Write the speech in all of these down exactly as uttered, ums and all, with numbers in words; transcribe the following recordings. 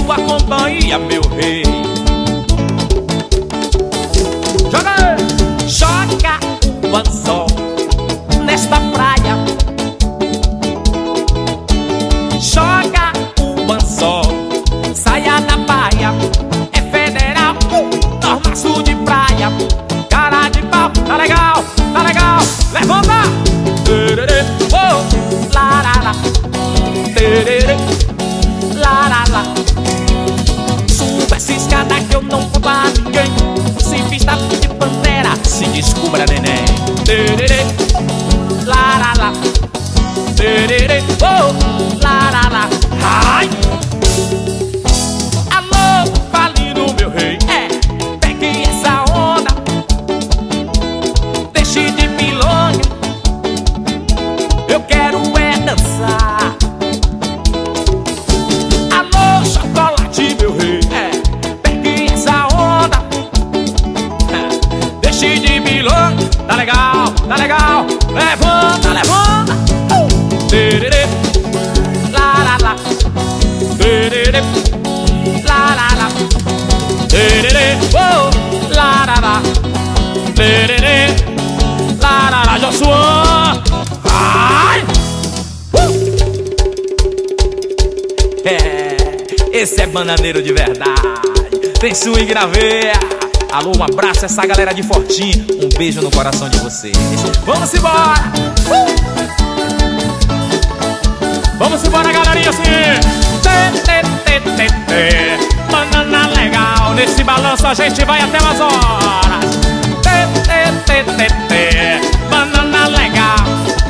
sua companhia, meu rei. Joga aí! Joga o anzol nesta praia. Joga o anzol, saia da baia. É federal, uh, normaço de praia. Cara de pau, tá legal, tá legal. Levanta! Tererê, oh, larala. Tererê, larala. Suba essa escada que eu não conto a ninguém. Se vista de pantera, se descubra neném. Tererê, larala. Tererê, oh, larala. Ai! Alô, falido meu rei. É, pegue essa onda. Deixe de pilonha. Eu quero é dançar. Alô, chocolate meu rei. É, pegue essa onda. É, deixe de pilonha. Tá legal, tá legal. Levanta, levanta. Tererê, larala. Tererê, larala. Tererê, oh, larala. Tererê, larala. Josué, ai! Uh! É, esse é bananeiro de verdade. Tem swing na veia. Alô, um abraço a essa galera de Fortim. Um beijo no coração de vocês. Vamos embora! Uh! Vamos embora, galerinha, assim. Tê, tê, tê, tê, tê. Banana legal. Nesse balanço a gente vai até umas horas. Tê, tê, tê, tê, tê. Banana legal.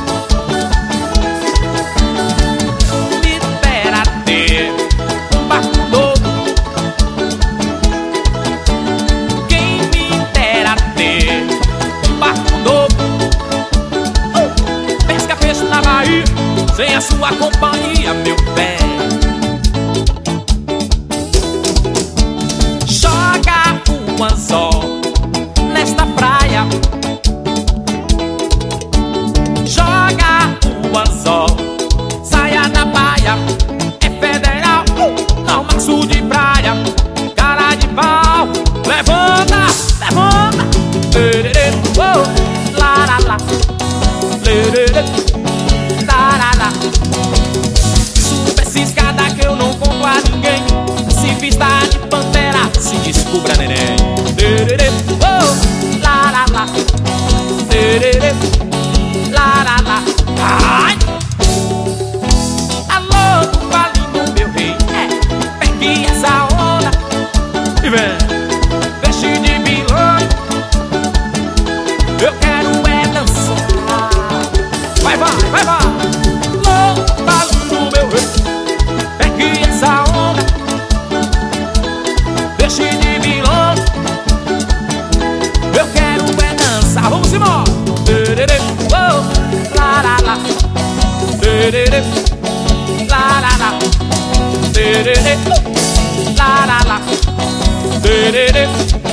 Libera-te. Um barco novo. Quem me dera ter um barco novo. uh, Pesca peixe na Bahia sem a sua companhia, meu bem. Joga o anzol nesta praia. Joga o anzol, saia da baia. É federal, uh, normaço de praia. Cara de pau, levanta, levanta. Lerê, oh, larala. Lerê, larala. Suba essa escada que eu não conto a ninguém. Se vista de pantera, se descubra neném. Tererê, oh, larala. Tererê, larala. Ai! Alô, falido meu rei. É, pegue essa onda e vem. Deixe de vilões. Eu quero é dançar. Vai, vai, vai, vai. Tererê, larala. Tererê, larala. Tererê.